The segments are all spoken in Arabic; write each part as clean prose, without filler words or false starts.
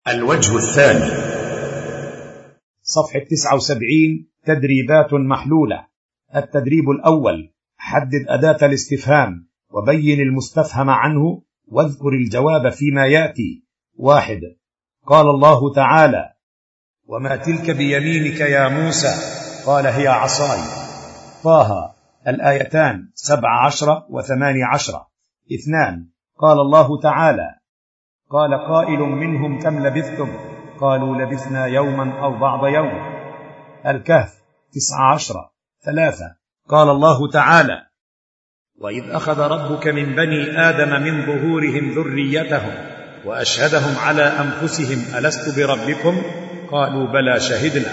الوجه الثاني، صفحة 79. تدريبات محلولة. التدريب الأول: حدد أداة الاستفهام وبين المستفهم عنه واذكر الجواب فيما يأتي. 1. قال الله تعالى: وما تلك بيمينك يا موسى؟ قال: هي عصاي. طه الآيتان 17 و18. 2. قال الله تعالى: قال قائل منهم كم لبثتم؟ قالوا لبثنا يوما أو بعض يوم. الكهف 19. 3. قال الله تعالى: وإذ أخذ ربك من بني آدم من ظهورهم ذريتهم وأشهدهم على أنفسهم ألست بربكم؟ قالوا بلى شهدنا.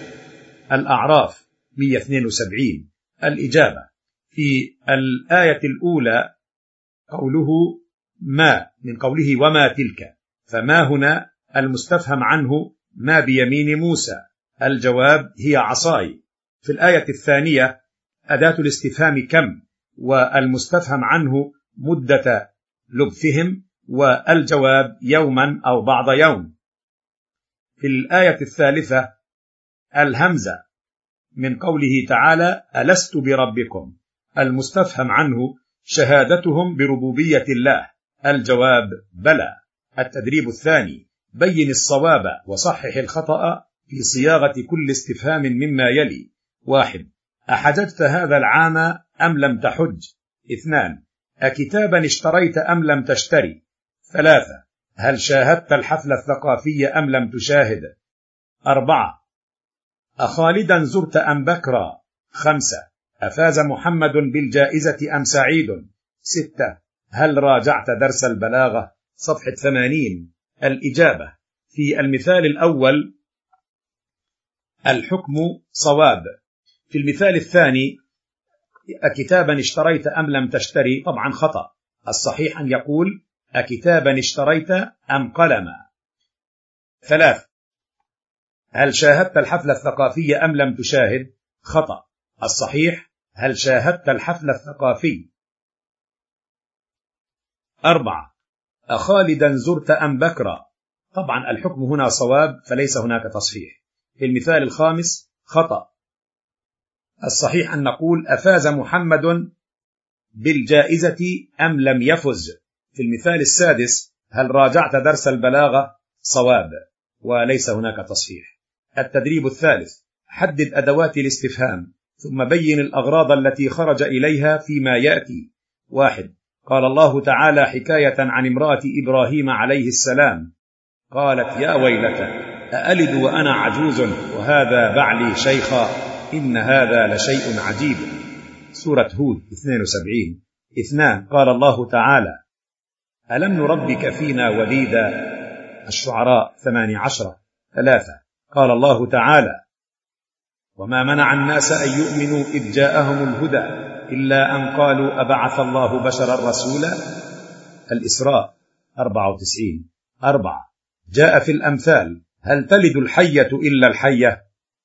الأعراف 172. الإجابة: في الآية الأولى قوله ما من قوله وما تلك، فما هنا المستفهم عنه ما بيمين موسى، الجواب هي عصاي. في الآية الثانية أداة الاستفهام كم، والمستفهم عنه مدة لبثهم، والجواب يوما أو بعض يوم. في الآية الثالثة الهمزة من قوله تعالى ألست بربكم، المستفهم عنه شهادتهم بربوبية الله، الجواب بلى. التدريب الثاني: بين الصواب وصحح الخطأ في صياغة كل استفهام مما يلي. 1. أحججت هذا العام أم لم تحج؟ 2. أكتابا اشتريت أم لم تشتري؟ 3. هل شاهدت الحفل الثقافي أم لم تشاهد؟ 4. أخالدا زرت أم بكرا؟ 5. أفاز محمد بالجائزة أم سعيد؟ 6. هل راجعت درس البلاغة؟ صفحة 80. الإجابة: في المثال الأول الحكم صواب. في المثال الثاني أكتابا اشتريت أم لم تشتري، طبعا خطأ، الصحيح أن يقول أكتابا اشتريت أم قلما. 3. هل شاهدت الحفل الثقافي أم لم تشاهد؟ خطأ، الصحيح هل شاهدت الحفل الثقافي. 4. أخالدا زرت أم بكرا؟ طبعا الحكم هنا صواب، فليس هناك تصحيح. في المثال الخامس خطأ، الصحيح أن نقول أفاز محمد بالجائزة أم لم يفز. في المثال السادس هل راجعت درس البلاغة؟ صواب، وليس هناك تصحيح. التدريب الثالث: حدد أدوات الاستفهام ثم بين الأغراض التي خرج إليها فيما يأتي. 1. قال الله تعالى حكاية عن امرأة إبراهيم عليه السلام: قالت يا ويلتى أألد وأنا عجوز وهذا بعلي شيخا إن هذا لشيء عجيب. سورة هود 72. 2. قال الله تعالى: ألم نربك فينا وليدا؟ الشعراء 18. 3. قال الله تعالى: وما منع الناس أن يؤمنوا إذ جاءهم الهدى إلا أن قالوا أبعث الله بشرا رسولا. الإسراء 94. 4. جاء في الأمثال: هل تلد الحية إلا الحية؟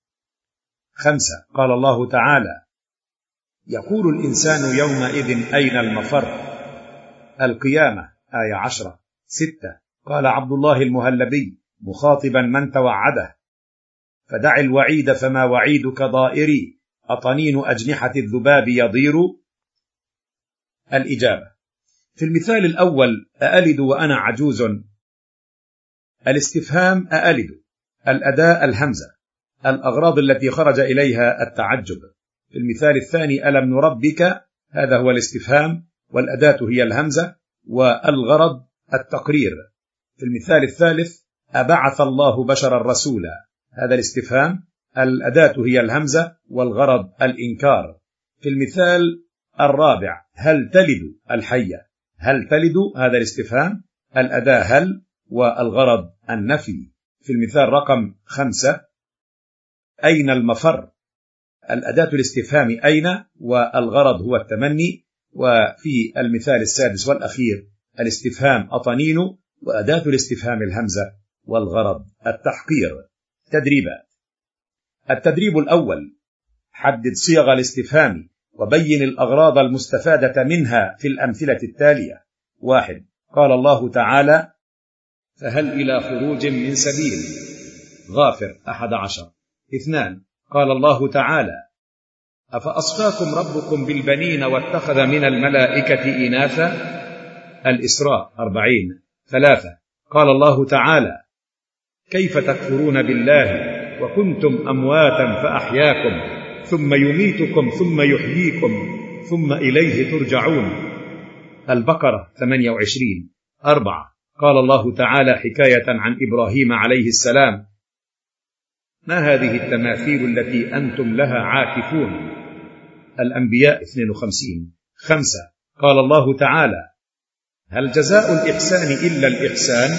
5. قال الله تعالى: يقول الإنسان يومئذ أين المفر؟ القيامة آية 10. 6. قال عبد الله المهلبي مخاطبا من توعده: فدع الوعيد فما وعيدك ضائري أطنين أجنحة الذباب يضير. الإجابة: في المثال الأول أألد وأنا عجوز، الاستفهام أألد، الأداة الهمزة، الأغراض التي خرج إليها التعجب. في المثال الثاني ألم نربك، هذا هو الاستفهام والأداة هي الهمزة والغرض التقرير. في المثال الثالث أبعث الله بشرا رسولا، هذا الاستفهام، الأداة هي الهمزة والغرض الإنكار. في المثال الرابع هل تلد الحية، هل تلد، هذا الاستفهام، الأداة هل والغرض النفي. في المثال رقم 5 أين المفر، الأداة الاستفهام أين والغرض هو التمني. وفي المثال السادس والأخير الاستفهام أطنين وأداة الاستفهام الهمزة والغرض التحقير. تدريبات. التدريب الأول: حدد صيغ الاستفهام وبين الأغراض المستفادة منها في الأمثلة التالية. 1. قال الله تعالى: فهل إلى خروج من سبيل؟ غافر 11. 2. قال الله تعالى: أفأصفاكم ربكم بالبنين واتخذ من الملائكة إناثا؟ الإسراء 40. 3. قال الله تعالى: كيف تكفرون بالله وكنتم أمواتا فأحياكم ثم يميتكم ثم يحييكم ثم إليه ترجعون. البقرة 28. 4. قال الله تعالى حكاية عن إبراهيم عليه السلام: ما هذه التماثيل التي أنتم لها عاكفون؟ الأنبياء 52. 5. قال الله تعالى: هل جزاء الإحسان إلا الإحسان؟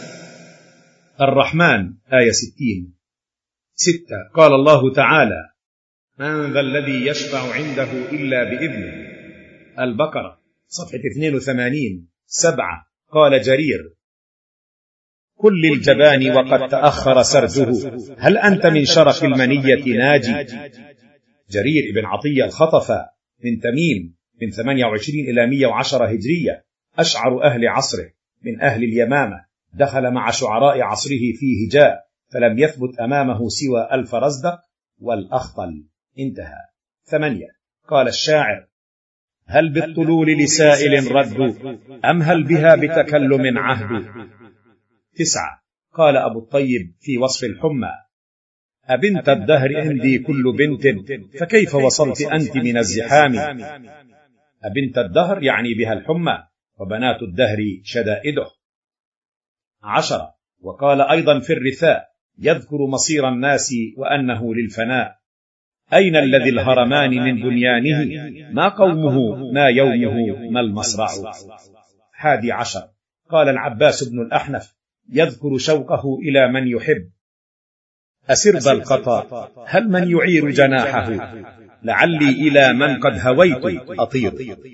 الرحمن آية 60. 6. قال الله تعالى: من ذا الذي يشفع عنده إلا بإذنه؟ البقرة صفحة 82. 7. قال جرير: كل الجبان وقد تأخر سرده، هل أنت من شرف المنية ناجي؟ جرير بن عطية الخطفة من تميم من 28 إلى 110 هجرية، أشعر أهل عصره من أهل اليمامة، دخل مع شعراء عصره في هجاء فلم يثبت أمامه سوى الفرزدق والأخطل. انتهى. 8. قال الشاعر: هل بالطلول لسائل رد أم هل بها بتكلم عهد؟ 9. قال أبو الطيب في وصف الحمى: أبنت الدهر عندي كل بنت فكيف وصلت أنت من الزحام؟ أبنت الدهر يعني بها الحمى، وبنات الدهر شدائده. 10. وقال أيضا في الرثاء يذكر مصير الناس وأنه للفناء: أين الذي الهرمان من بنيانه؟ ما قومه ما يومه ما المصرع. 11. قال العباس بن الأحنف يذكر شوقه إلى من يحب: أسرب القطا هل من يعير جناحه؟ لعلي إلى من قد هويت أطير.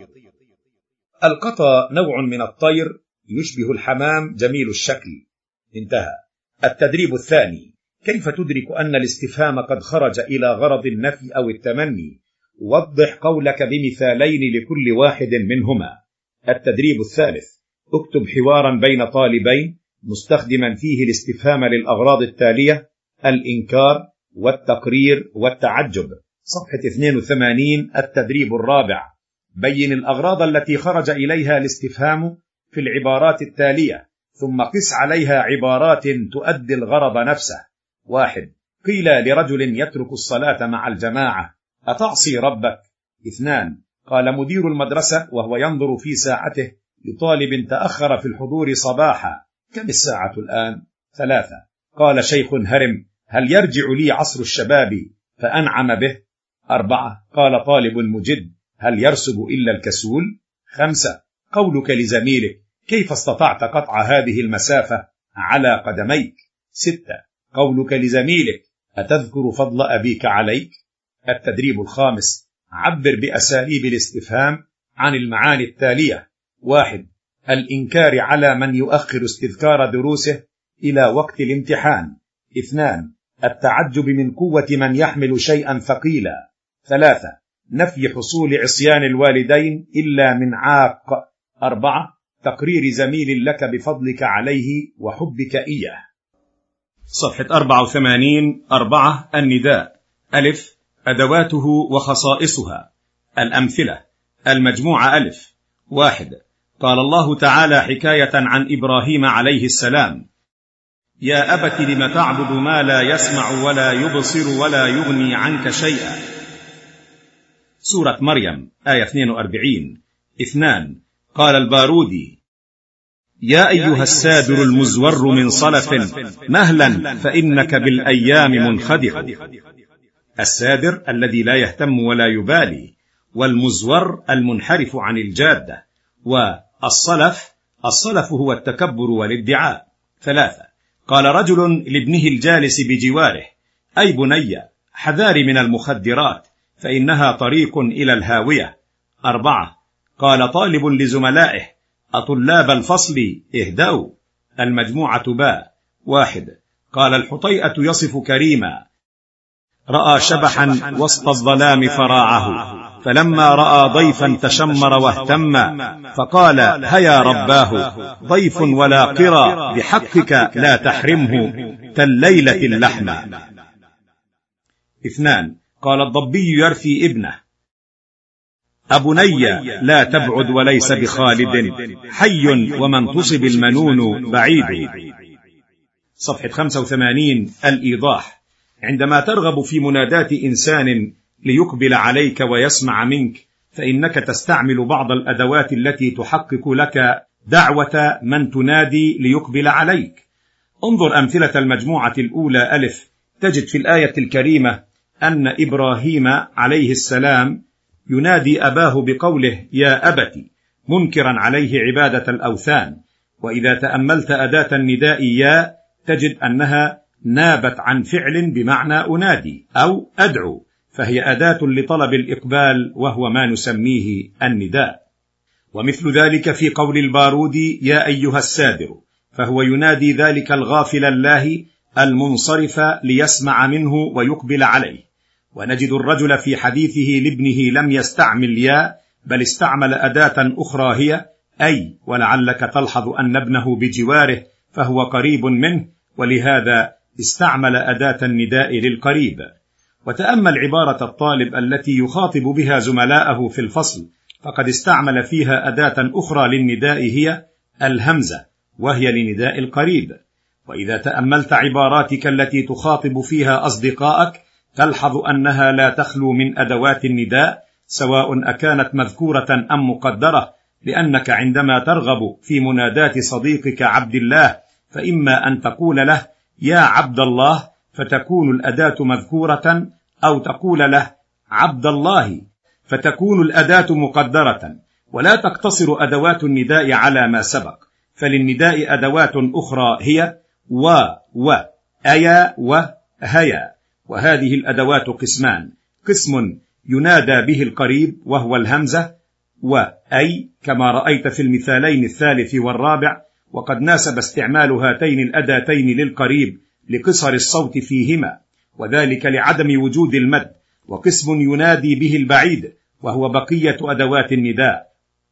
القطا نوع من الطير يشبه الحمام جميل الشكل. انتهى. التدريب الثاني: كيف تدرك أن الاستفهام قد خرج إلى غرض النفي أو التمني؟ وضح قولك بمثالين لكل واحد منهما. التدريب الثالث: اكتب حوارا بين طالبين مستخدما فيه الاستفهام للأغراض التالية: الإنكار والتقرير والتعجب. صفحة 82. التدريب الرابع: بين الأغراض التي خرج إليها الاستفهام في العبارات التالية، ثم قس عليها عبارات تؤدي الغرض نفسه. 1. قيل لرجل يترك الصلاة مع الجماعة: أتعصي ربك؟ 2. قال مدير المدرسة وهو ينظر في ساعته لطالب تأخر في الحضور صباحا: كم الساعة الآن؟ 3. قال شيخ هرم: هل يرجع لي عصر الشباب فأنعم به؟ 4. قال طالب مجد: هل يرسب إلا الكسول؟ 5. قولك لزميلك: كيف استطعت قطع هذه المسافة على قدميك؟ 6. قولك لزميلك: أتذكر فضل أبيك عليك؟ التدريب الخامس: عبر بأساليب الاستفهام عن المعاني التالية: 1. الإنكار على من يؤخر استذكار دروسه إلى وقت الامتحان. 2. التعجب من قوة من يحمل شيئا ثقيلا. 3. نفي حصول عصيان الوالدين إلا من عاق. 4. تقرير زميل لك بفضلك عليه وحبك إياه. صفحة 84. 4. النداء: ألف: أدواته وخصائصها. الأمثلة: المجموعة ألف: 1. قال الله تعالى حكاية عن إبراهيم عليه السلام: يا أبت لم تعبد ما لا يسمع ولا يبصر ولا يغني عنك شيئا. سورة مريم آية 42. 2. قال البارودي: يا أيها السادر المزور من صلف مهلا فإنك بالأيام منخدر. السادر الذي لا يهتم ولا يبالي، والمزور المنحرف عن الجادة، والصلف هو التكبر والادعاء. 3. قال رجل لابنه الجالس بجواره: أي بني، حذار من المخدرات فإنها طريق إلى الهاوية. 4. قال طالب لزملائه: أطلاب الفصل اهدأوا. المجموعة باء. 1. قال الحطيئة يصف كريما: رأى شبحا وسط الظلام فراعه. فلما رأى ضيفا تشمر واهتم، فقال: هيا رباه، ضيف ولا قرى، بحقك لا تحرمه كالليلة اللحم. 2. قال الضبي يرثي ابنه: أبني لا تبعد وليس بخالد، حي ومن تصب المنون بعيد. صفحة 85. الإيضاح: عندما ترغب في مناداة إنسان ليقبل عليك ويسمع منك، فإنك تستعمل بعض الأدوات التي تحقق لك دعوة من تنادي ليقبل عليك. انظر أمثلة المجموعة الأولى ألف، تجد في الآية الكريمة أن إبراهيم عليه السلام ينادي أباه بقوله: يا أبت، منكرا عليه عبادة الأوثان. وإذا تأملت أداة النداء يا، تجد أنها نابت عن فعل بمعنى أنادي أو أدعو، فهي أداة لطلب الإقبال، وهو ما نسميه النداء. ومثل ذلك في قول البارودي: يا أيها السادر، فهو ينادي ذلك الغافل الله المنصرف ليسمع منه ويقبل عليه. ونجد الرجل في حديثه لابنه لم يستعمل يا، بل استعمل أداة أخرى هي أي، ولعلك تلحظ أن ابنه بجواره فهو قريب منه، ولهذا استعمل أداة النداء للقريب. وتأمل عبارة الطالب التي يخاطب بها زملاءه في الفصل، فقد استعمل فيها أداة أخرى للنداء هي الهمزة، وهي لنداء القريب. وإذا تأملت عباراتك التي تخاطب فيها أصدقائك، تلحظ أنها لا تخلو من أدوات النداء، سواء أكانت مذكورة أم مقدرة، لأنك عندما ترغب في مناداة صديقك عبد الله، فإما أن تقول له: يا عبد الله، فتكون الأداة مذكورة، أو تقول له: عبد الله، فتكون الأداة مقدرة. ولا تقتصر أدوات النداء على ما سبق، فللنداء أدوات أخرى هي و أيا وهيا. وهذه الأدوات قسمان: قسم ينادى به القريب وهو الهمزة وأي، كما رأيت في المثالين الثالث والرابع، وقد ناسب استعمال هاتين الأداتين للقريب لقصر الصوت فيهما، وذلك لعدم وجود المد. وقسم ينادي به البعيد، وهو بقية أدوات النداء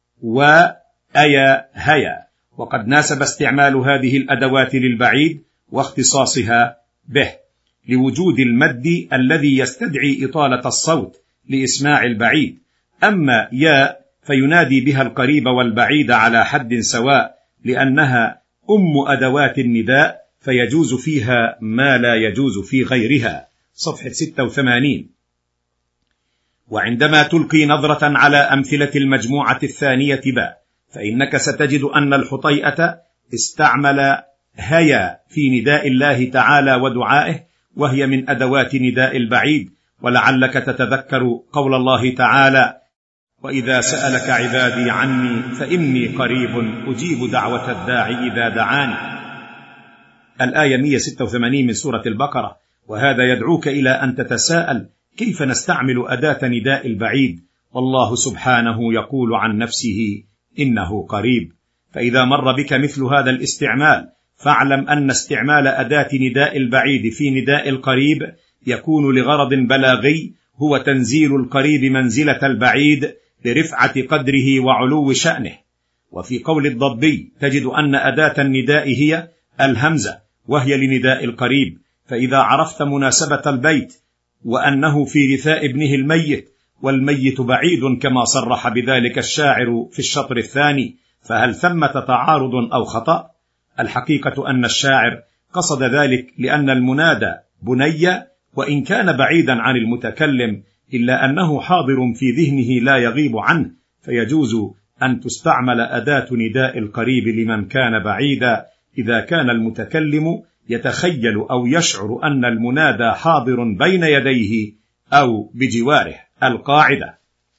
وأيا هيا، وقد ناسب استعمال هذه الأدوات للبعيد واختصاصها به لوجود المد الذي يستدعي إطالة الصوت لإسماع البعيد. أما يا فينادي بها القريب والبعيد على حد سواء، لأنها أم أدوات النداء، فيجوز فيها ما لا يجوز في غيرها. صفحة 86. وعندما تلقي نظرة على أمثلة المجموعة الثانية باء، فإنك ستجد أن الحطيئة استعمل هيا في نداء الله تعالى ودعائه، وهي من أدوات نداء البعيد. ولعلك تتذكر قول الله تعالى: وإذا سألك عبادي عني فإني قريب أجيب دعوة الداعي إذا دعاني. الآية 186 من سورة البقرة. وهذا يدعوك إلى أن تتساءل: كيف نستعمل أداة نداء البعيد والله سبحانه يقول عن نفسه إنه قريب؟ فإذا مر بك مثل هذا الاستعمال، فاعلم أن استعمال أداة نداء البعيد في نداء القريب يكون لغرض بلاغي، هو تنزيل القريب منزلة البعيد لرفعة قدره وعلو شأنه. وفي قول الضبي تجد أن أداة النداء هي الهمزة، وهي لنداء القريب. فإذا عرفت مناسبة البيت وأنه في رثاء ابنه الميت، والميت بعيد كما صرح بذلك الشاعر في الشطر الثاني، فهل ثمة تعارض أو خطأ؟ الحقيقة أن الشاعر قصد ذلك لأن المنادى بني، وإن كان بعيدا عن المتكلم، إلا أنه حاضر في ذهنه لا يغيب عنه، فيجوز أن تستعمل أداة نداء القريب لمن كان بعيدا، إذا كان المتكلم يتخيل أو يشعر أن المنادى حاضر بين يديه أو بجواره. القاعدة: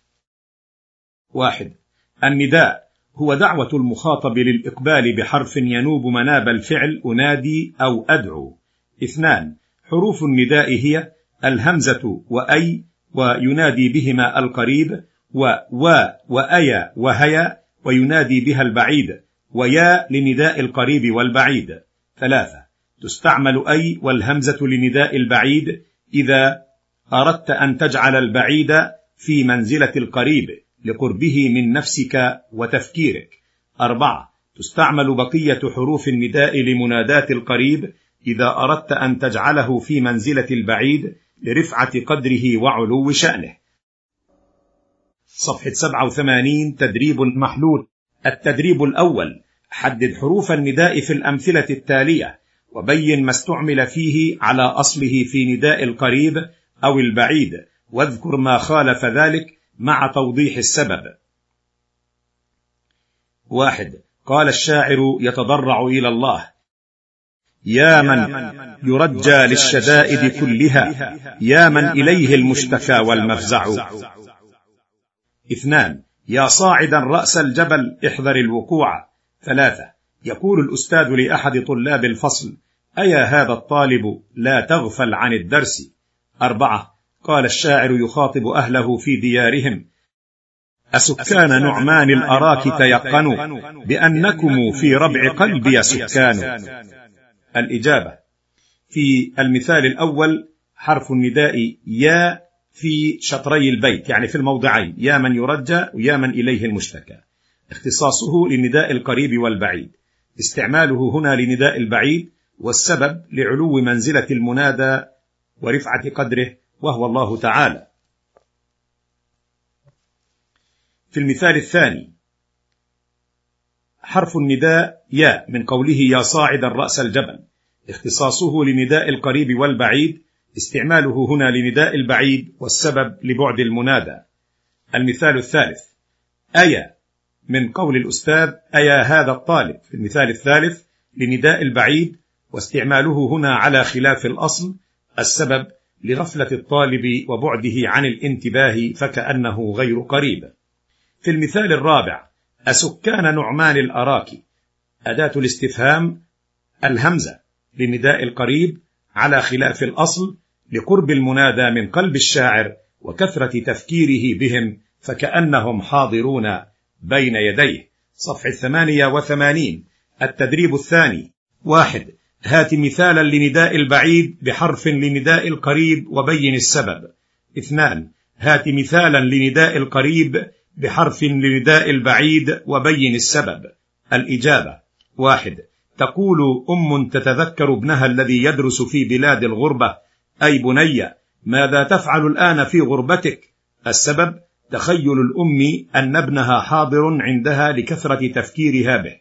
1. النداء هو دعوة المخاطب للإقبال بحرف ينوب مناب الفعل أنادي أو أدعو. 2. حروف النداء هي الهمزة وأي، وينادي بهما القريب، وأيا وهيا، وينادي بها البعيد، ويا لنداء القريب والبعيد. 3. تستعمل أي والهمزة لنداء البعيد إذا أردت أن تجعل البعيد في منزلة القريب لقربه من نفسك وتفكيرك. 4. تستعمل بقية حروف النداء لمنادات القريب إذا أردت أن تجعله في منزلة البعيد لرفعة قدره وعلو شأنه. صفحة 87. تدريب محلول. التدريب الأول: حدد حروف النداء في الأمثلة التالية وبين ما استعمل فيه على أصله في نداء القريب أو البعيد، واذكر ما خالف ذلك مع توضيح السبب. 1. قال الشاعر يتضرع إلى الله: يا من يرجى للشدائد كلها، يا من إليه المشتكى والمفزع. 2. يا صاعدا رأس الجبل احذر الوقوع. 3. يقول الأستاذ لأحد طلاب الفصل: أيا هذا الطالب لا تغفل عن الدرس. 4. قال الشاعر يخاطب أهله في ديارهم: أسكان نعمان الأراك تيقنوا بأنكم في ربع قلبي سكان. الإجابة: في المثال الأول حرف النداء يا في شطري البيت، يعني في الموضعين، يا من يرجى ويا من إليه المشتكى. اختصاصه لنداء القريب والبعيد، استعماله هنا لنداء البعيد، والسبب لعلو منزلة المنادى ورفعة قدره وهو الله تعالى. في المثال الثاني حرف النداء يا من قوله يا صاعدا رأس الجبل، اختصاصه لنداء القريب والبعيد، استعماله هنا لنداء البعيد، والسبب لبعد المنادى. المثال الثالث أيا من قول الأستاذ أيا هذا الطالب، في المثال الثالث لنداء البعيد، واستعماله هنا على خلاف الأصل، السبب لغفلة الطالب وبعده عن الانتباه فكأنه غير قريب. في المثال الرابع أسكان نعمان الأراك، أداة الاستفهام الهمزة لنداء القريب على خلاف الأصل لقرب المنادى من قلب الشاعر وكثرة تفكيره بهم فكأنهم حاضرون بين يديه. صفحة 88. التدريب الثاني: 1. هات مثالا لنداء البعيد بحرف لنداء القريب وبين السبب. 2. هات مثالا لنداء القريب بحرف لنداء البعيد وبين السبب. الإجابة: 1. تقول أم تتذكر ابنها الذي يدرس في بلاد الغربة: أي بني ماذا تفعل الآن في غربتك؟ السبب: تخيل الأم أن ابنها حاضر عندها لكثرة تفكيرها به.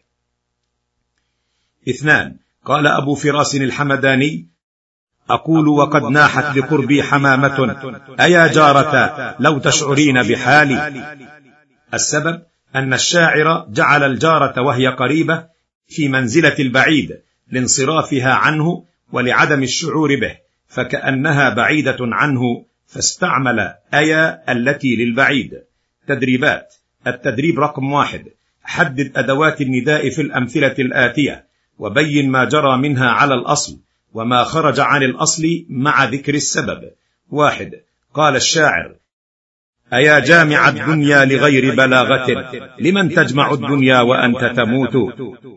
2. قال أبو فراس الحمداني: أقول وقد ناحت لقربي حمامة: أيا جارة لو تشعرين بحالي. السبب: أن الشاعر جعل الجارة وهي قريبة في منزلة البعيد لانصرافها عنه ولعدم الشعور به، فكأنها بعيدة عنه، فاستعمل أيا التي للبعيد. تدريبات. التدريب رقم 1: حدد أدوات النداء في الأمثلة الآتية وبين ما جرى منها على الأصل وما خرج عن الأصل مع ذكر السبب. 1. قال الشاعر: أيا جامع الدنيا لغير بلاغة لمن تجمع الدنيا وأنت تموت.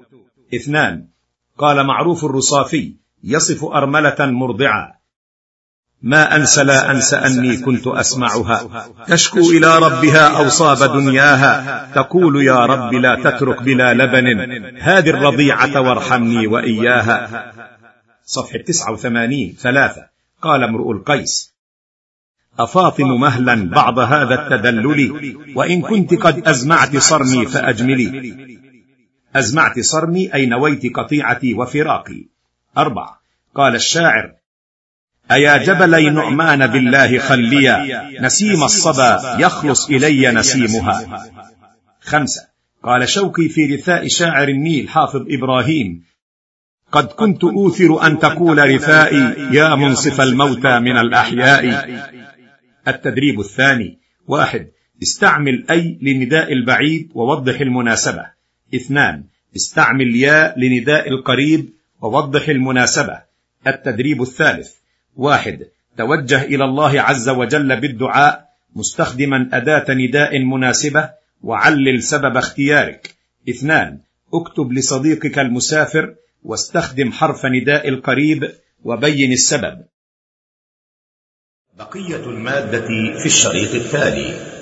2. قال معروف الرصافي يصف أرملة مرضعة: ما أنسى لا أنسى أني كنت أسمعها تشكو إلى ربها أوصاب دنياها تقول يا رب لا تترك بلا لبن هذه الرضيعة وارحمني وإياها. صفحة 89. 3. قال امرؤ القيس: أفاطم مهلا بعض هذا التدلل وإن كنت قد أزمعت صرمي فأجملي. أزمعت صرمي أي نويت قطيعتي وفراقي. 4. قال الشاعر: أيا جبلي نعمان بالله خليا نسيم الصبا يخلص إلي نسيمها. 5. قال شوقي في رثاء شاعر النيل حافظ إبراهيم: قد كنت أوثر أن تقول رثائي يا منصف الموتى من الأحياء. التدريب الثاني: 1. استعمل أي لنداء البعيد ووضح المناسبة. 2. استعمل يا لنداء القريب ووضح المناسبة. التدريب الثالث: 1. توجه إلى الله عز وجل بالدعاء مستخدما أداة نداء مناسبة وعلل سبب اختيارك. 2. اكتب لصديقك المسافر واستخدم حرف نداء القريب وبين السبب. بقية المادة في الشريط التالي.